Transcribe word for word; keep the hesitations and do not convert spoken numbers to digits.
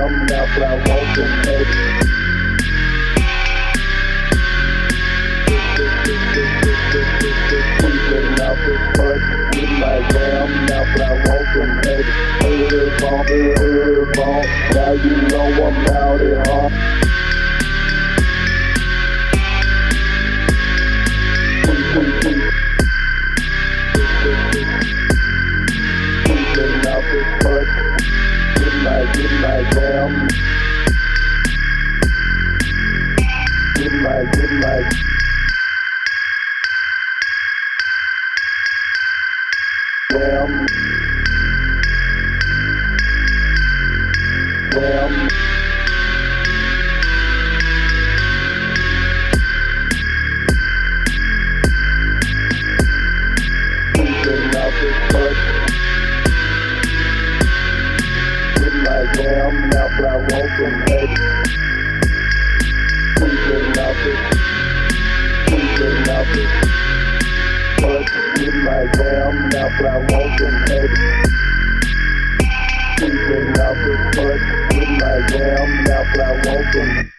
damn mouth, I want some head. Creeping out the butt with my damn mouth, I want some head. Herb on, herb on, now you know I'm out it, huh? Creeping out the butt with my, with my damn, with my, with my damn, damn. Creeping out the butt with my damn mouth, I want some head. Creeping out the, creeping out the butt with my damn mouth, I want some head. Creeping out the butt with my damn mouth, I want some